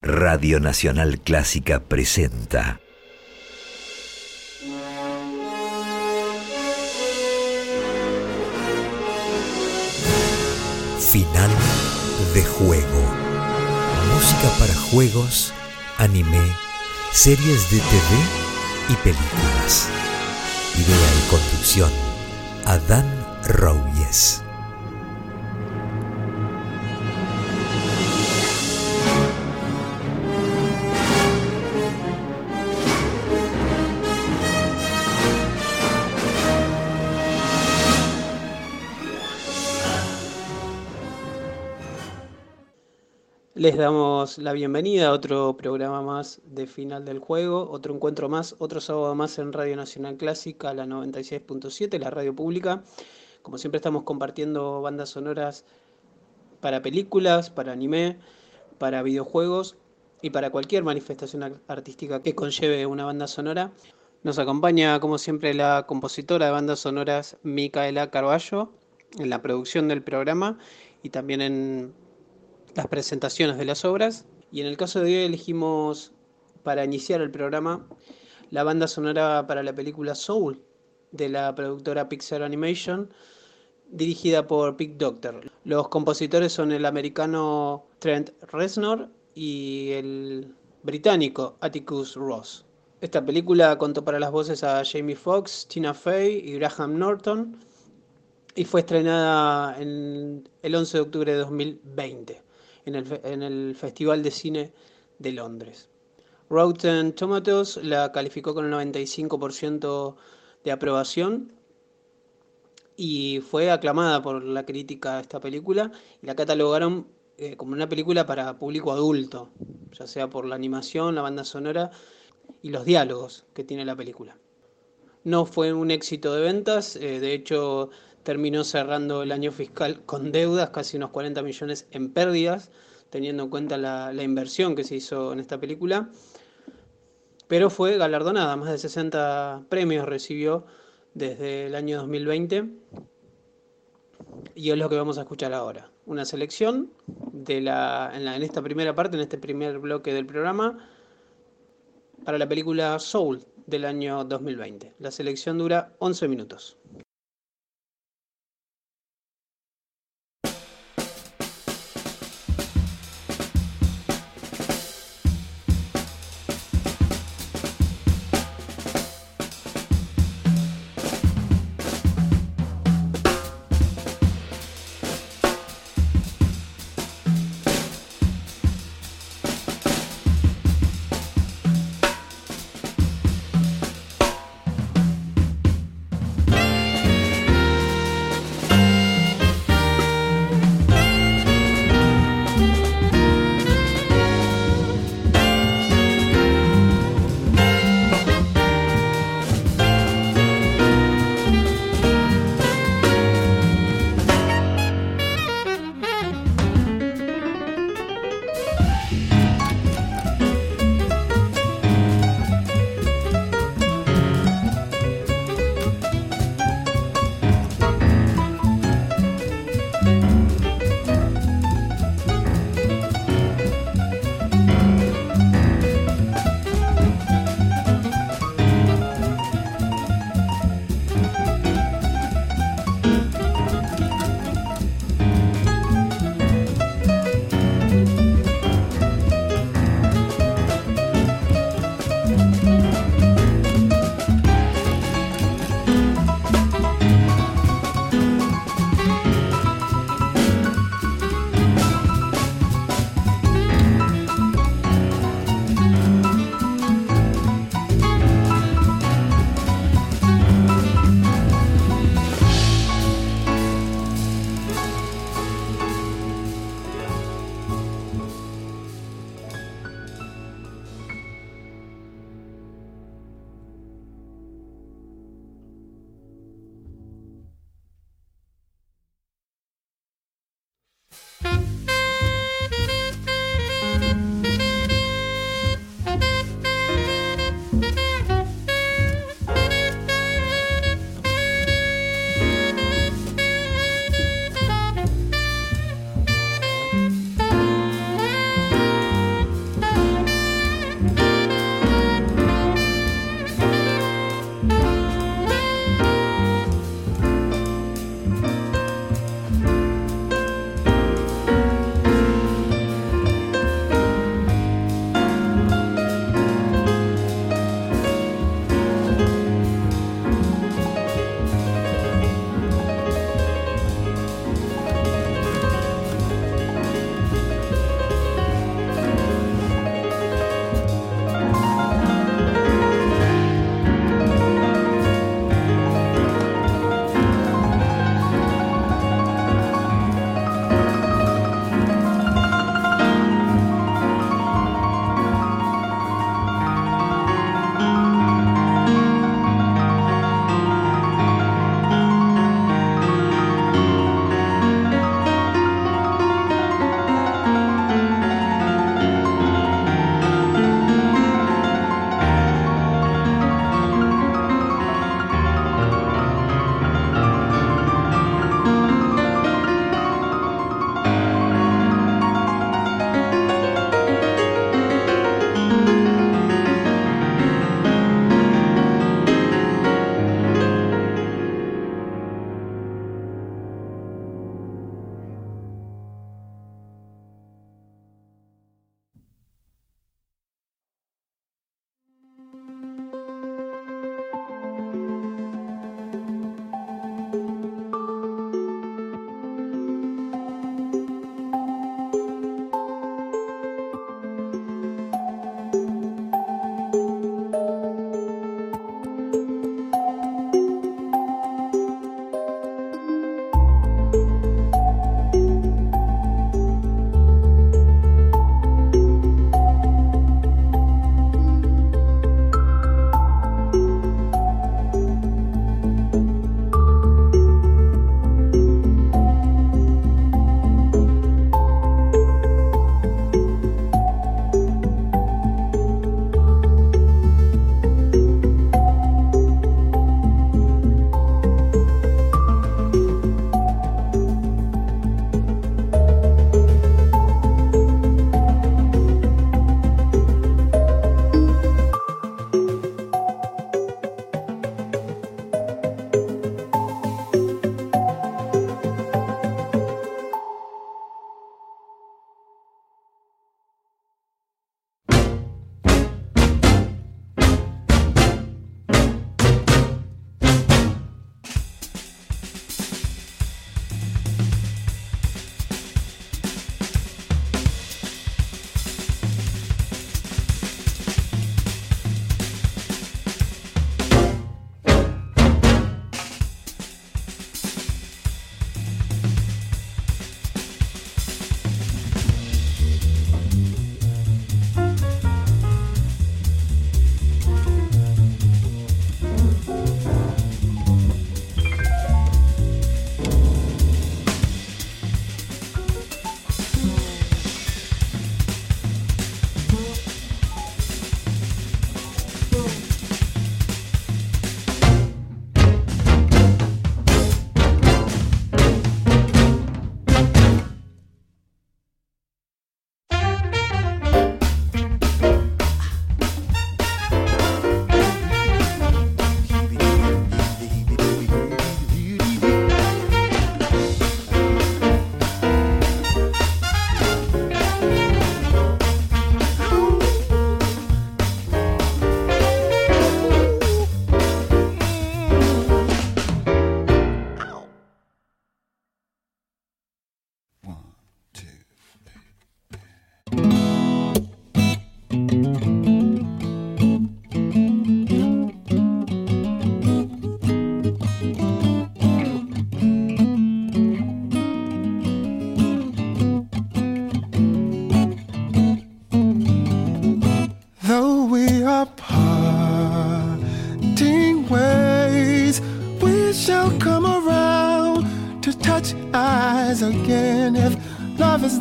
Radio Nacional Clásica presenta Final de Juego. Música para juegos, anime, series de TV y películas. Idea y conducción, Adán Rouies. Les damos la bienvenida a otro programa más de Final del Juego, otro encuentro más, otro sábado más en Radio Nacional Clásica, la 96.7, la radio pública. Como siempre estamos compartiendo bandas sonoras para películas, para anime, para videojuegos y para cualquier manifestación artística que conlleve una banda sonora. Nos acompaña, como siempre, la compositora de bandas sonoras Micaela Carballo en la producción del programa y también en las presentaciones de las obras. Y en el caso de hoy elegimos para iniciar el programa la banda sonora para la película Soul de la productora Pixar Animation, dirigida por Pete Docter. Los compositores son el americano Trent Reznor y el británico Atticus Ross. Esta película contó para las voces a Jamie Foxx, Tina Fey y Graham Norton y fue estrenada el 11 de octubre de 2020 en el Festival de Cine de Londres. Rotten Tomatoes la calificó con el 95% de aprobación y fue aclamada por la crítica a esta película y la catalogaron como una película para público adulto, ya sea por la animación, la banda sonora y los diálogos que tiene la película. No fue un éxito de ventas, de hecho terminó cerrando el año fiscal con deudas, casi unos 40 millones en pérdidas, teniendo en cuenta la inversión que se hizo en esta película, pero fue galardonada, más de 60 premios recibió desde el año 2020, y es lo que vamos a escuchar ahora, una selección en esta primera parte, en este primer bloque del programa, para la película Soul del año 2020. La selección dura 11 minutos.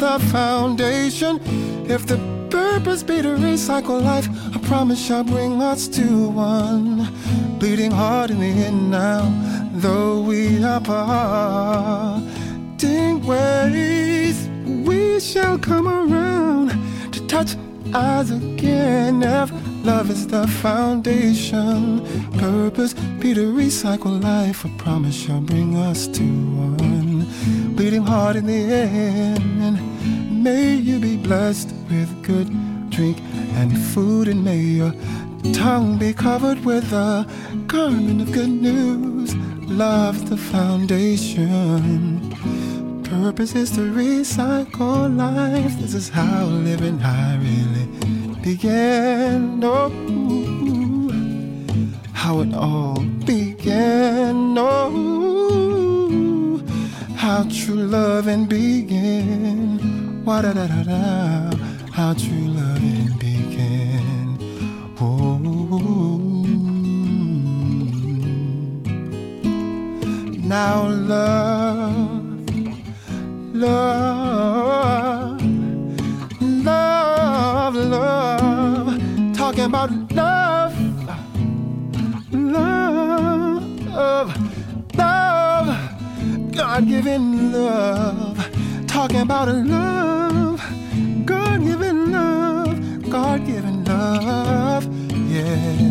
the foundation. If the purpose be to recycle life, I promise shall bring us to one. Bleeding heart in the end now, though we are parting ways, we shall come around to touch eyes again. If love is the foundation, purpose be to recycle life, I promise shall bring us to one. Bleeding heart in the end. May you be blessed with good drink and food, and may your tongue be covered with a garment of good news. Love's the foundation. Purpose is to recycle life. This is how living I really began. Oh, how it all began. Oh, how true loving began. Wa-da-da-da-da, how true loving began. Oh, now love, love, love, love, talking about love, love, love, God-given love, talking about love, God-given love, God-given love, yeah.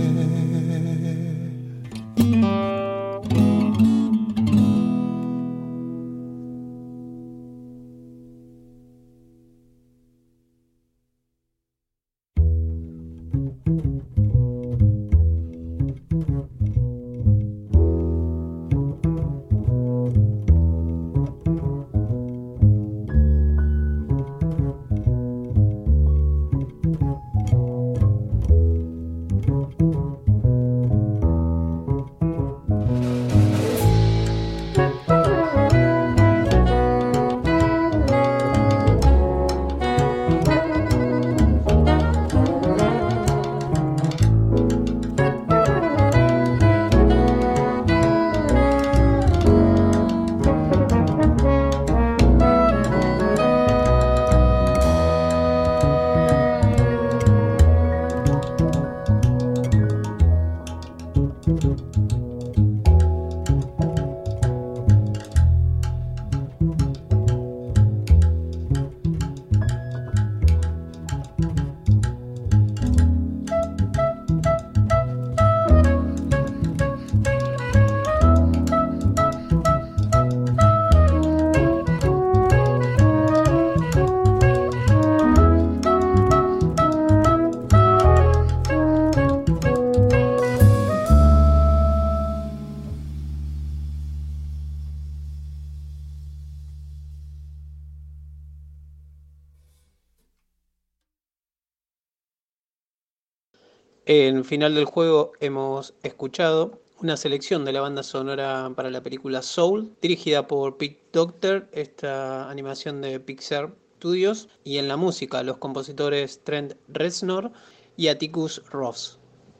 En Final del Juego hemos escuchado una selección de la banda sonora para la película Soul, dirigida por Pete Docter, esta animación de Pixar Studios, y en la música los compositores Trent Reznor y Atticus Ross.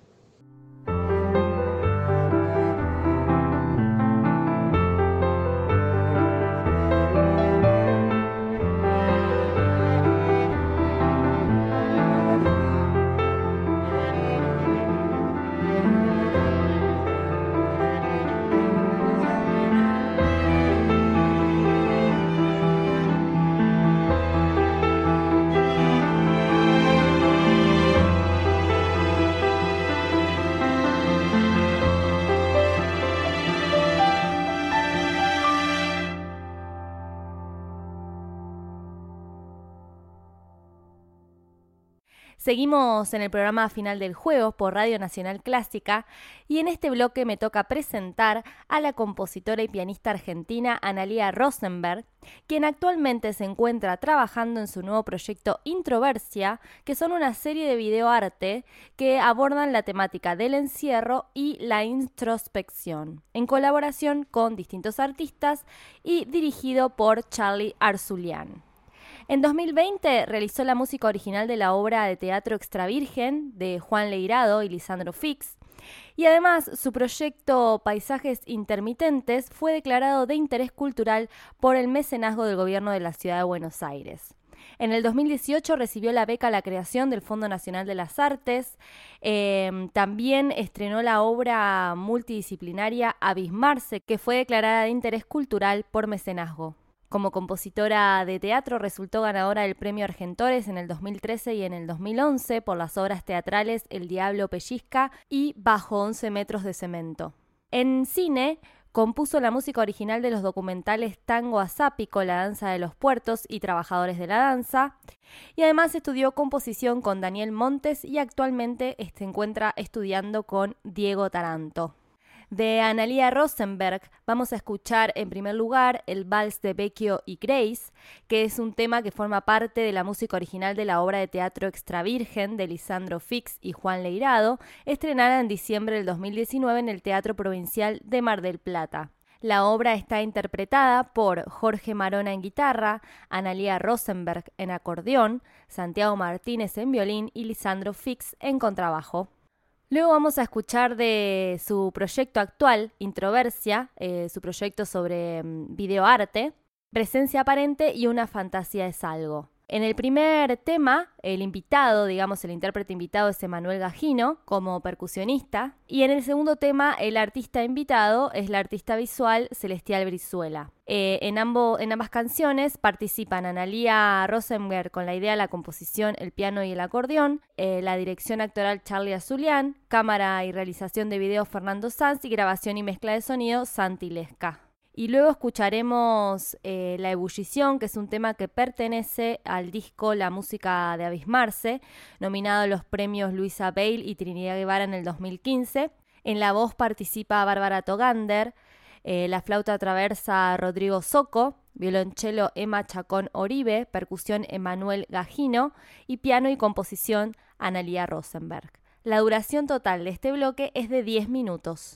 Seguimos en el programa Final del Juego por Radio Nacional Clásica y en este bloque me toca presentar a la compositora y pianista argentina Analía Rosenberg, quien actualmente se encuentra trabajando en su nuevo proyecto Introversia, que son una serie de videoarte que abordan la temática del encierro y la introspección, en colaboración con distintos artistas y dirigido por Charlie Arzulian. En 2020 realizó la música original de la obra de teatro Extra Virgen de Juan Leirado y Lisandro Fix, Y además, su proyecto Paisajes Intermitentes fue declarado de interés cultural por el mecenazgo del gobierno de la ciudad de Buenos Aires. En el 2018 recibió la beca a la creación del Fondo Nacional de las Artes. También estrenó la obra multidisciplinaria Abismarse, que fue declarada de interés cultural por mecenazgo. Como compositora de teatro resultó ganadora del Premio Argentores en el 2013 y en el 2011 por las obras teatrales El Diablo Pellizca y Bajo 11 metros de cemento. En cine, compuso la música original de los documentales Tango Azápico, La danza de los puertos y Trabajadores de la danza, y además estudió composición con Daniel Montes y actualmente se encuentra estudiando con Diego Taranto. De Analia Rosenberg vamos a escuchar en primer lugar el Vals de Vecchio y Grace, que es un tema que forma parte de la música original de la obra de teatro Extra Virgen de Lisandro Fix y Juan Leirado, estrenada en diciembre del 2019 en el Teatro Provincial de Mar del Plata. La obra está interpretada por Jorge Marona en guitarra, Analia Rosenberg en acordeón, Santiago Martínez en violín y Lisandro Fix en contrabajo. Luego vamos a escuchar de su proyecto actual, Introversia, su proyecto sobre videoarte, Presencia aparente y Una fantasía es algo. En el primer tema, el invitado, digamos el intérprete invitado es Emanuel Gagino como percusionista, y en el segundo tema el artista invitado es la artista visual Celestial Brizuela. En ambas canciones participan Analia Rosenberg con la idea, la composición, el piano y el acordeón, la dirección actoral Charlie Azulián, cámara y realización de video Fernando Sanz y grabación y mezcla de sonido Santi Lesca. Y luego escucharemos La Ebullición, que es un tema que pertenece al disco La Música de Abismarse, nominado a los premios Luisa Bale y Trinidad Guevara en el 2015. En la voz participa Bárbara Togander, la flauta traversa Rodrigo Soco, violonchelo Emma Chacón Oribe, percusión Emanuel Gagino y piano y composición Analia Rosenberg. La duración total de este bloque es de 10 minutos.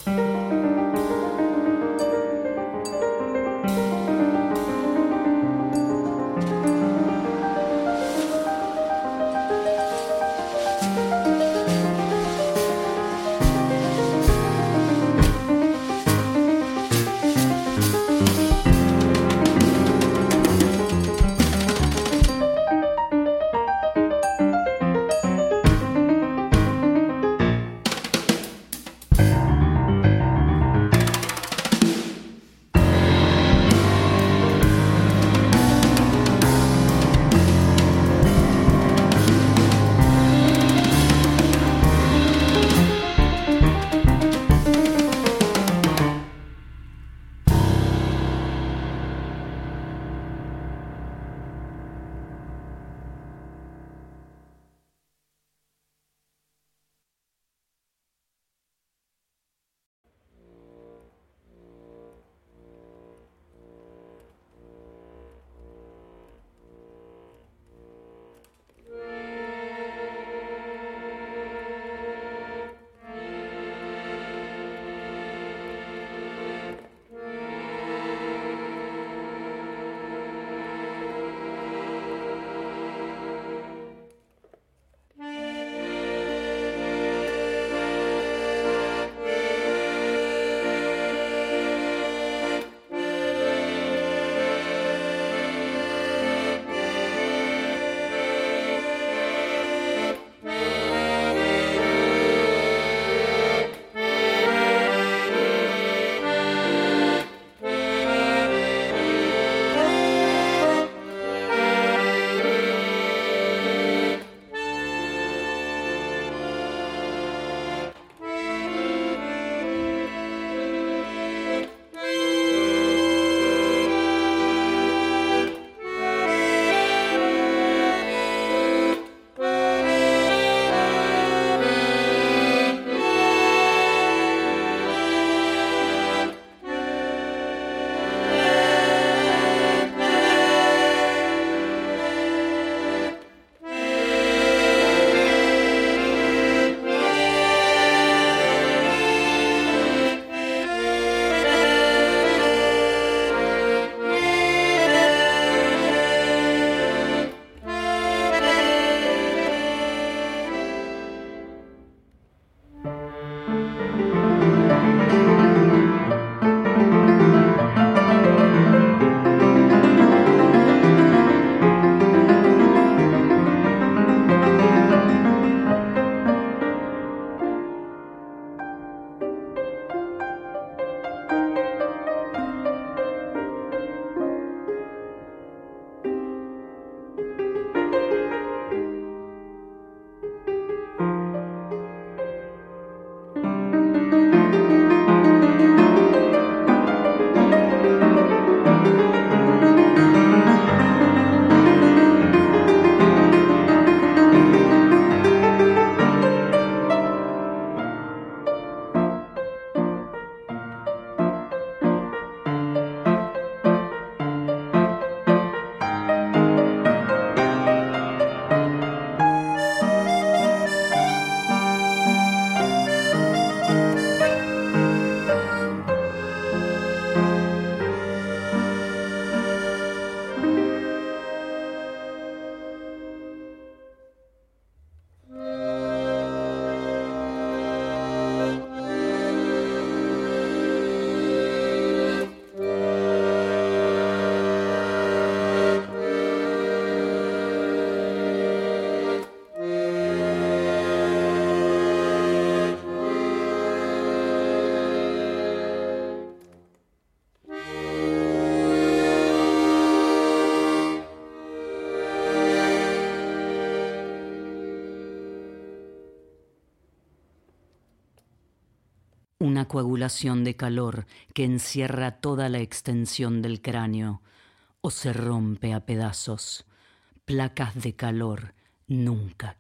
Una coagulación de calor que encierra toda la extensión del cráneo o se rompe a pedazos. Placas de calor nunca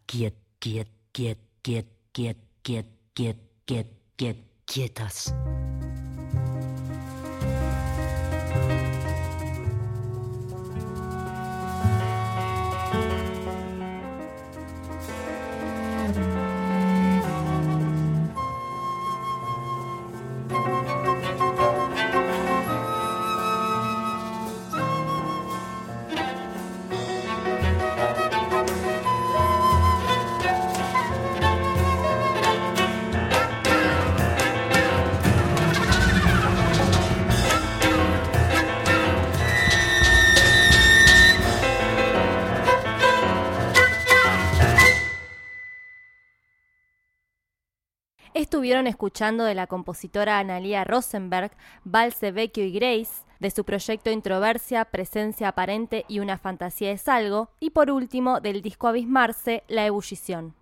quietas. Estuvieron escuchando de la compositora Analia Rosenberg, Valse, Vecchio y Grace, de su proyecto Introversia, Presencia Aparente y Una Fantasía es Algo, y por último del disco Abismarse, La Ebullición.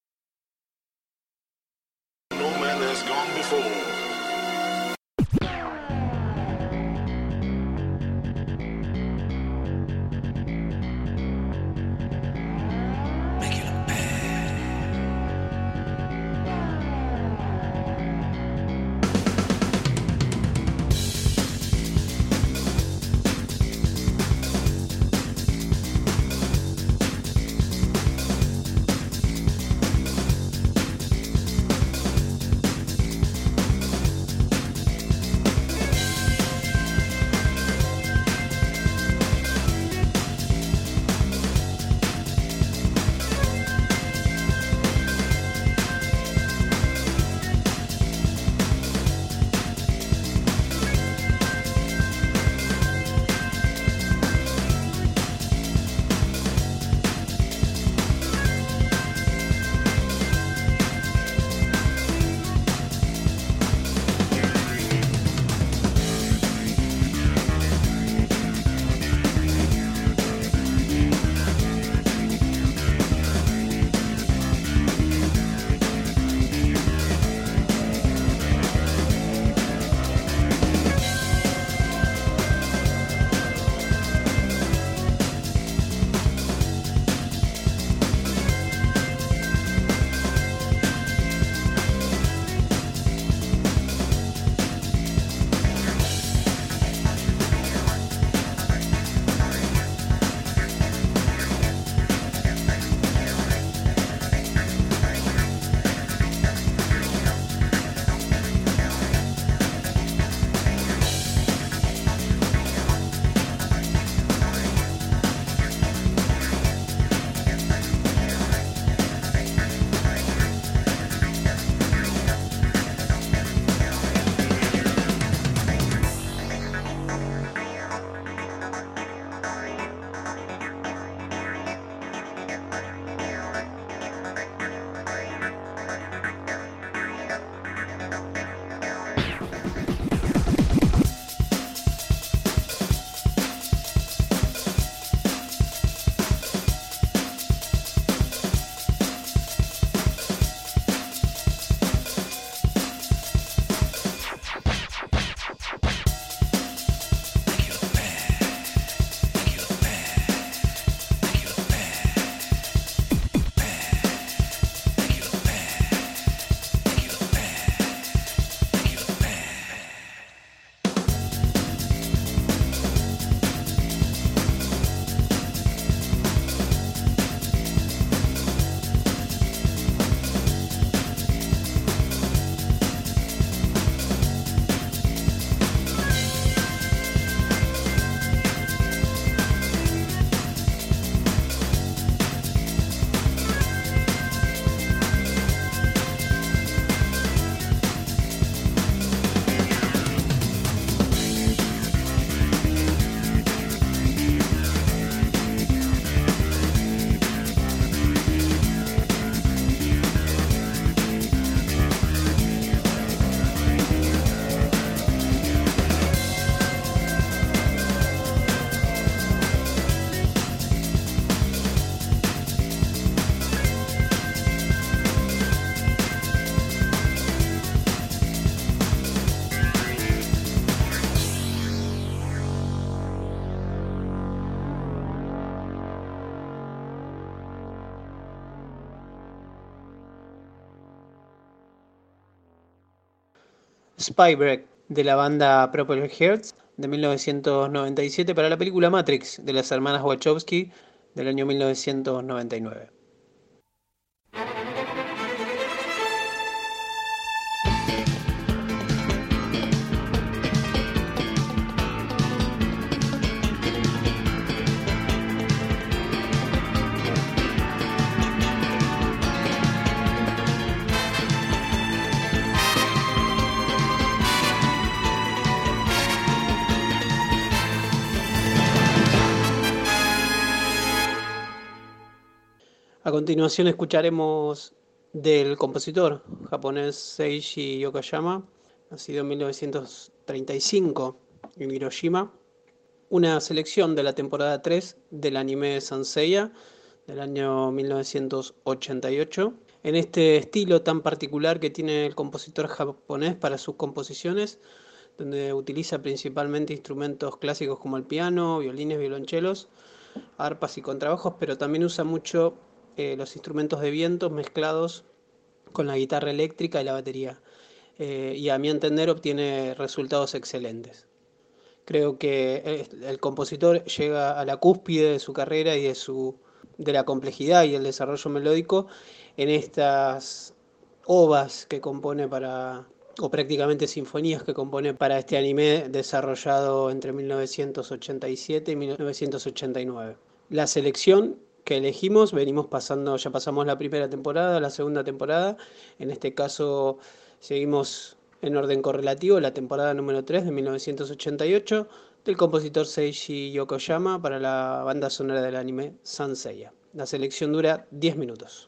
Spybreak, de la banda Propeller Hearts, de 1997, para la película Matrix, de las hermanas Wachowski, del año 1999. A continuación escucharemos del compositor japonés Seiji Yokoyama, nacido en 1935 en Hiroshima. Una selección de la temporada 3 del anime Saint Seiya del año 1988. En este estilo tan particular que tiene el compositor japonés para sus composiciones, donde utiliza principalmente instrumentos clásicos como el piano, violines, violonchelos, arpas y contrabajos, pero también usa mucho los instrumentos de viento mezclados con la guitarra eléctrica y la batería. Y a mi entender obtiene resultados excelentes. Creo que el compositor llega a la cúspide de su carrera y de la complejidad y el desarrollo melódico en estas ovas que compone o prácticamente sinfonías que compone para este anime desarrollado entre 1987 y 1989. La selección que elegimos, ya pasamos la primera temporada, la segunda temporada, en este caso seguimos en orden correlativo, la temporada número 3 de 1988 del compositor Seiji Yokoyama para la banda sonora del anime Saint Seiya. La selección dura 10 minutos.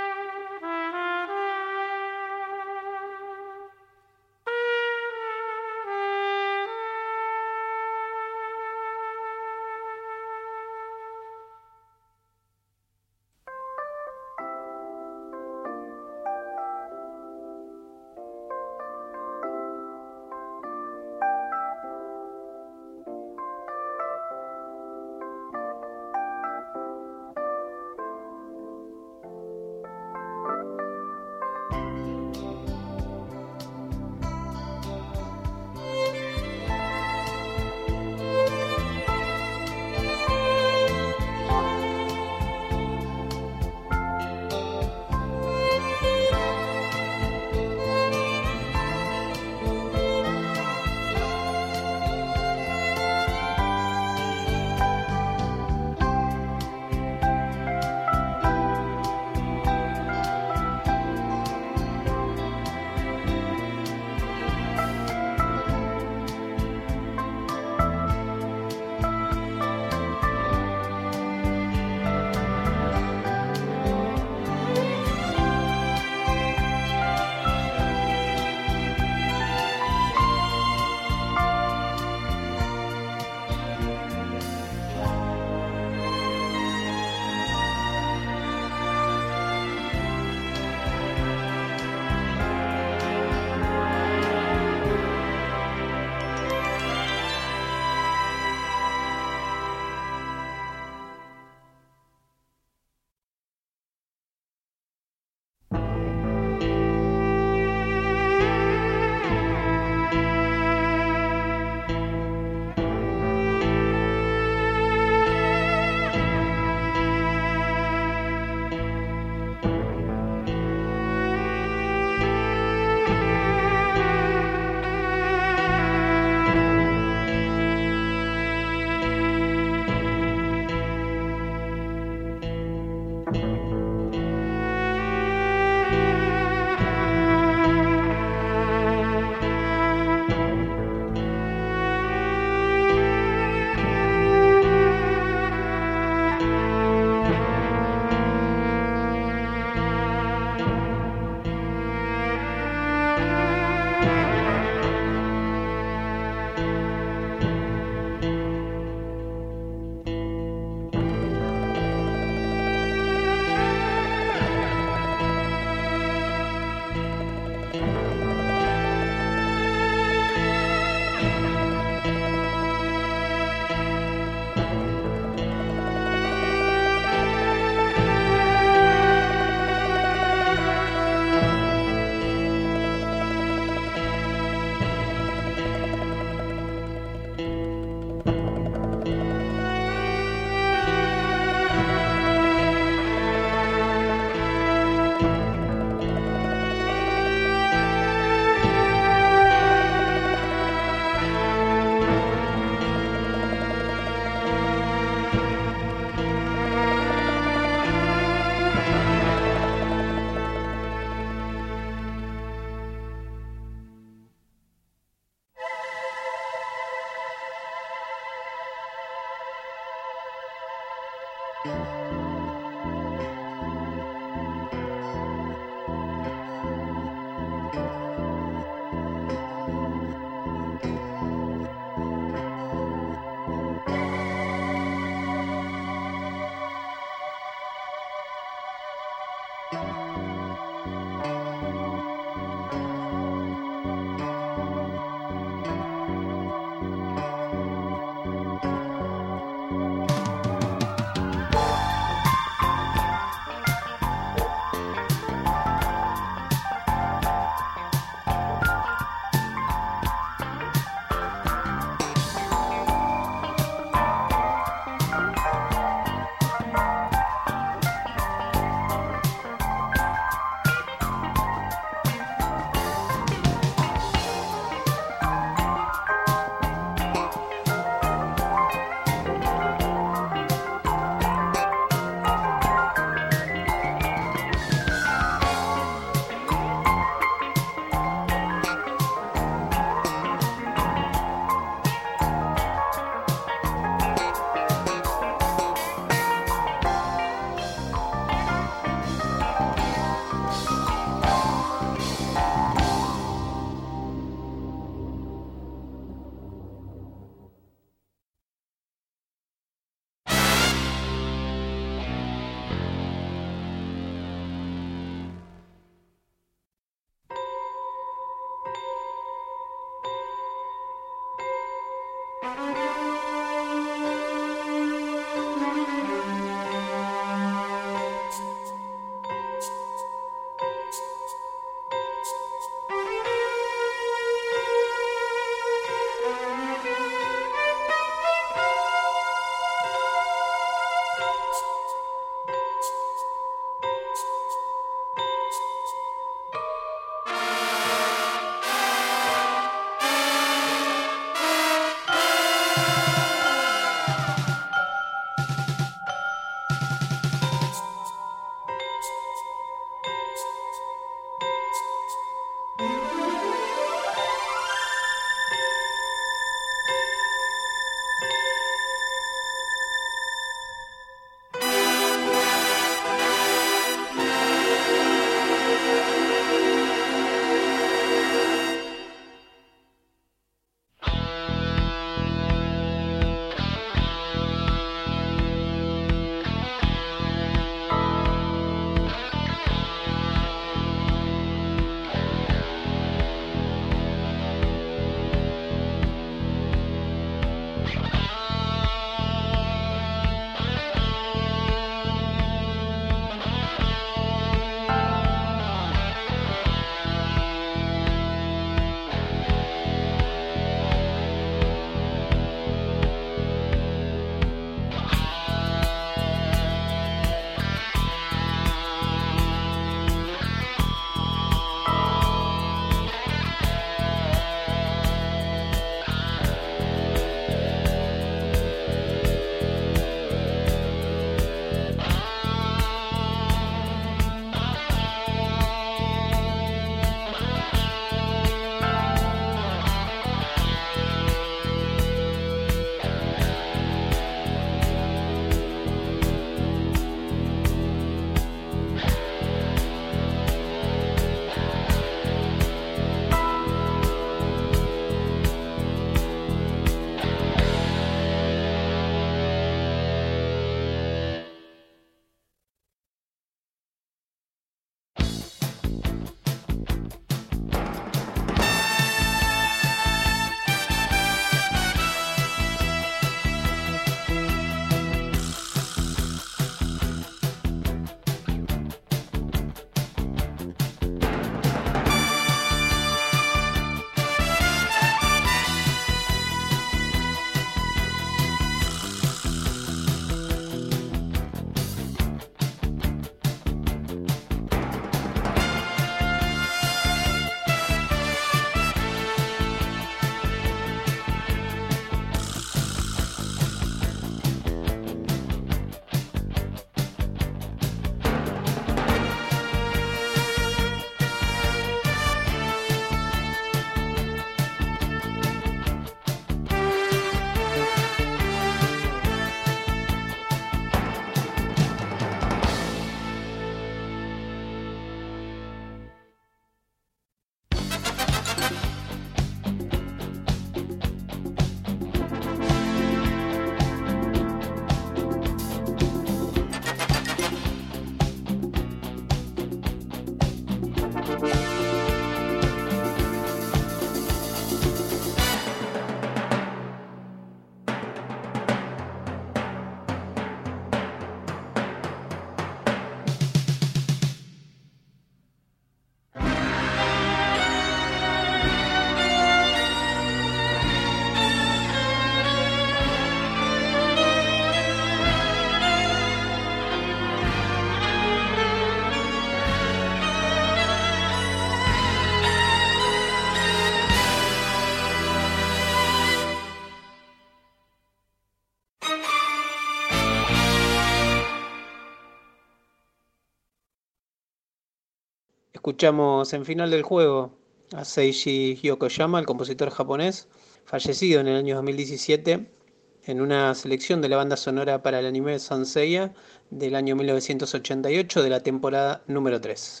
Escuchamos en Final del Juego a Seiji Yokoyama, el compositor japonés, fallecido en el año 2017, en una selección de la banda sonora para el anime Saint Seiya del año 1988 de la temporada número 3.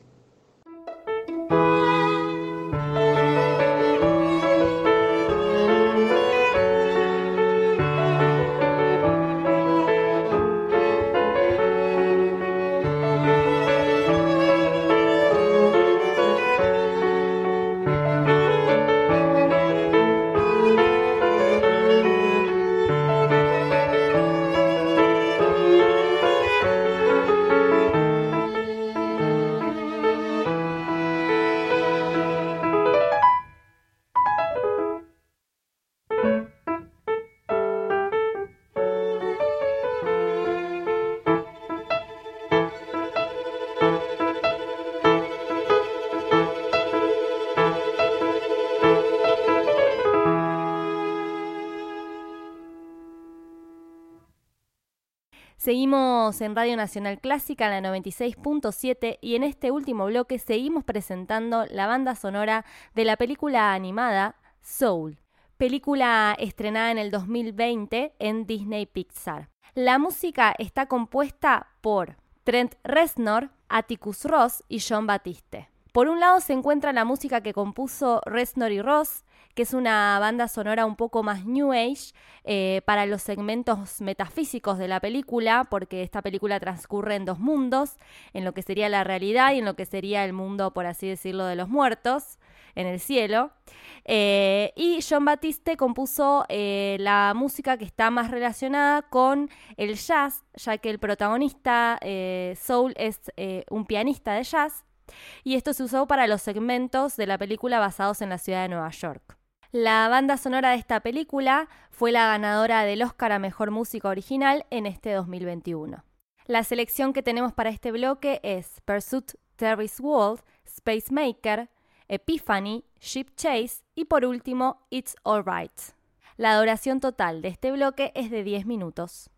Seguimos en Radio Nacional Clásica, la 96.7, y en este último bloque seguimos presentando la banda sonora de la película animada Soul, película estrenada en el 2020 en Disney Pixar. La música está compuesta por Trent Reznor, Atticus Ross y Jon Batiste. Por un lado se encuentra la música que compuso Reznor y Ross, que es una banda sonora un poco más New Age para los segmentos metafísicos de la película, porque esta película transcurre en dos mundos, en lo que sería la realidad y en lo que sería el mundo, por así decirlo, de los muertos, en el cielo. Y Jon Batiste compuso la música que está más relacionada con el jazz, ya que el protagonista Soul es un pianista de jazz, y esto se usó para los segmentos de la película basados en la ciudad de Nueva York. La banda sonora de esta película fue la ganadora del Oscar a Mejor Música Original en este 2021. La selección que tenemos para este bloque es Pursuit, Terry's World, Space Maker, Epiphany, Ship Chase y por último It's Alright. La duración total de este bloque es de 10 minutos.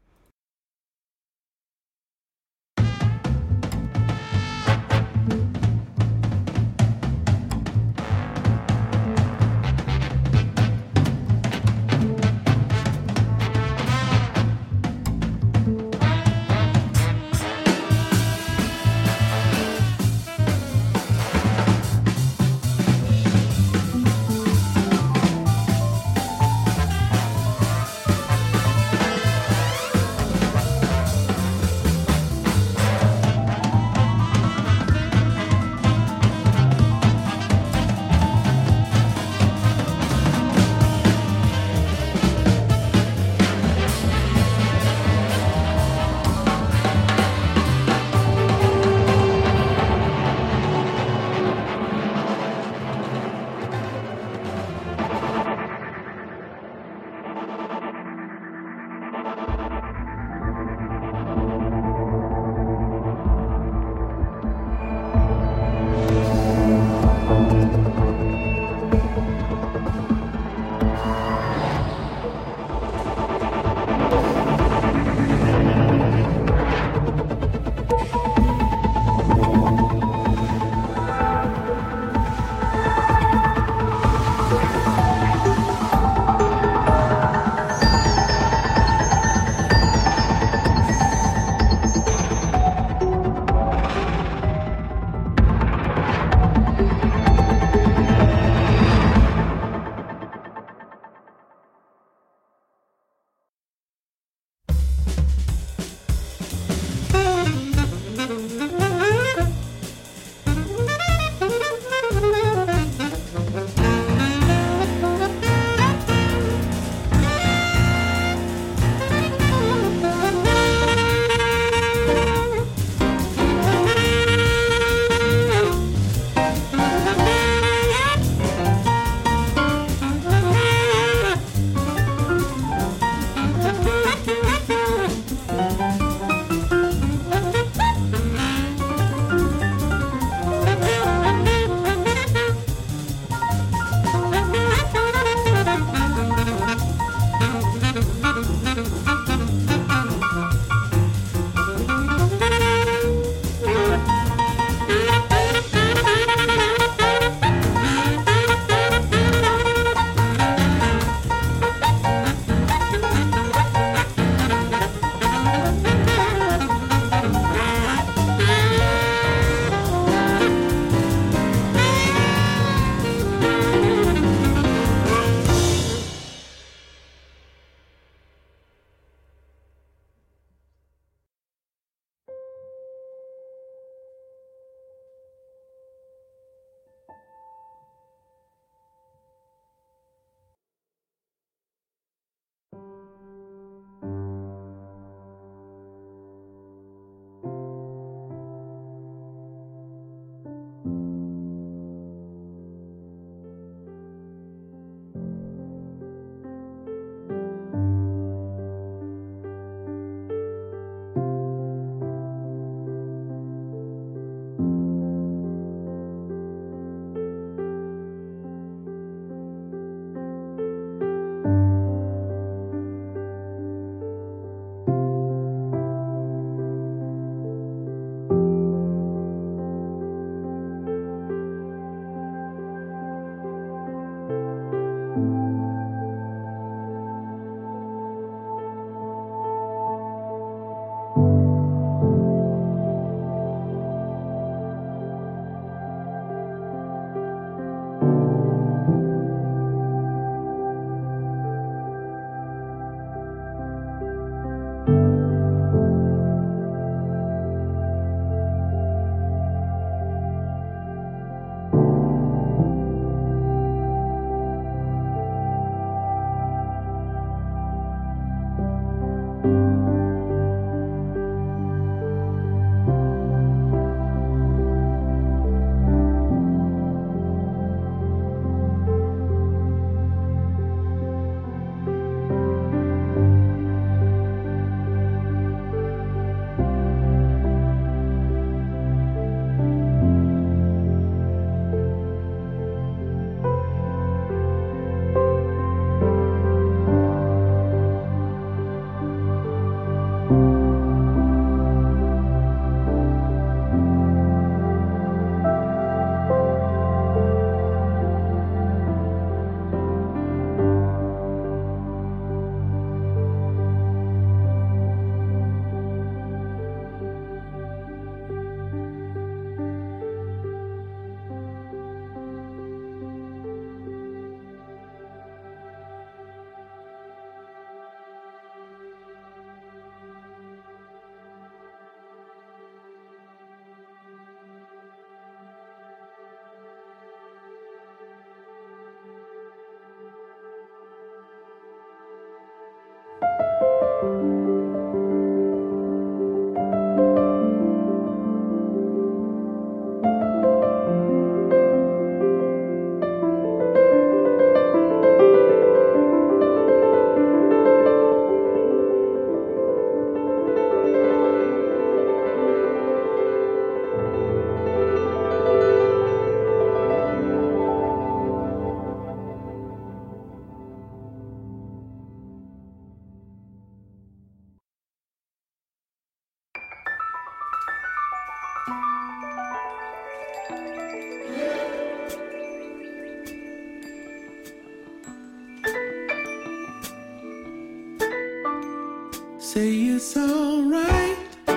Say it's alright.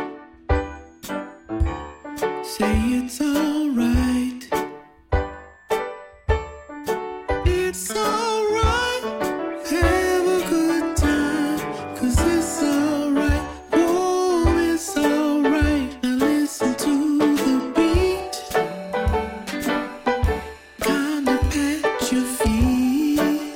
Say it's alright. It's alright. Have a good time, 'cause it's alright. Oh, it's alright. Now listen to the beat. Kinda pat your feet.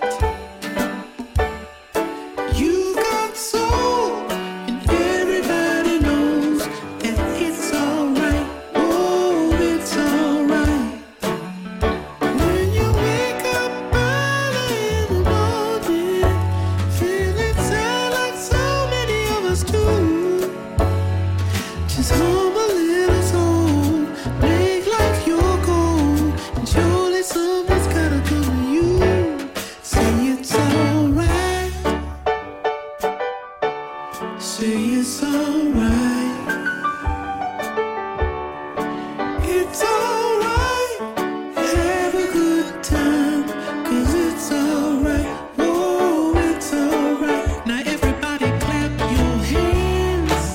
You got soul, and everybody knows that it's alright. Oh, it's alright. When you wake up early in the morning, feeling sad like so many of us do, just hum a little song, make like your goal, and surely something's gotta come to you. Say it's alright. Say it's alright. It's alright. Have a good time, 'cause it's alright. Oh, it's alright. Now everybody clap your hands.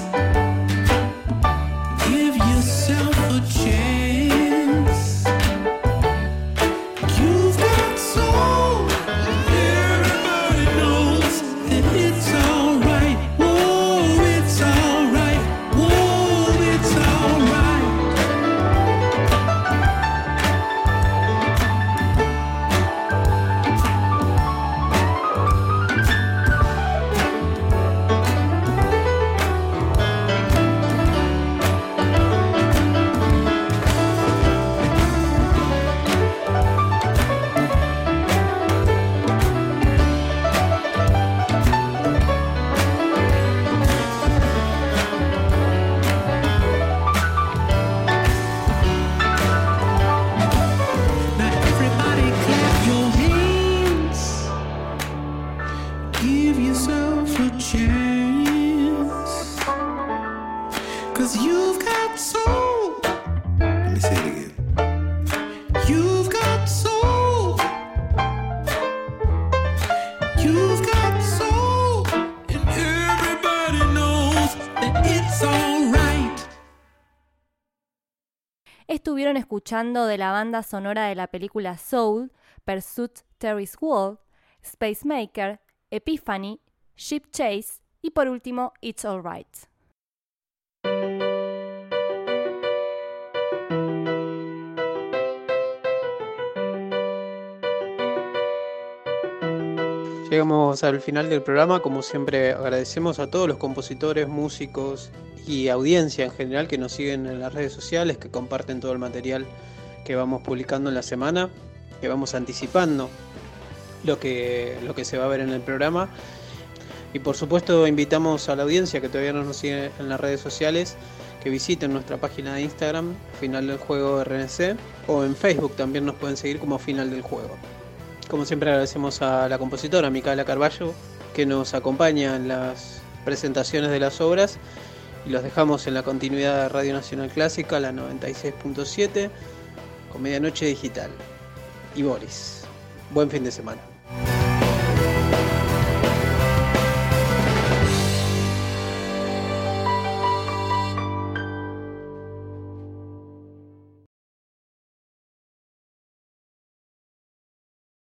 Give yourself a chance. You've got soul. Everybody knows that it's alright. Oh, it's alright. Oh, it's alright. Now everybody clap your hands. Give yourself a chance, 'cause you've got soul. Let me say it again. You've got soul. You've got soul. And everybody knows that it's alright. Estuvieron escuchando de la banda sonora de la película Soul, Pursuit Terry's World, Space Maker, Epiphany, Ship Chase y por último It's Alright. Llegamos al final del programa. Como siempre, agradecemos a todos los compositores, músicos y audiencia en general que nos siguen en las redes sociales, que comparten todo el material que vamos publicando en la semana, que vamos anticipando lo que se va a ver en el programa. Y por supuesto invitamos a la audiencia que todavía no nos sigue en las redes sociales que visiten nuestra página de Instagram, Final del Juego RNC, o en Facebook también nos pueden seguir como Final del Juego. Como siempre agradecemos a la compositora Micaela Carballo que nos acompaña en las presentaciones de las obras y los dejamos en la continuidad de Radio Nacional Clásica, la 96.7, con Medianoche Digital. Y Boris, buen fin de semana.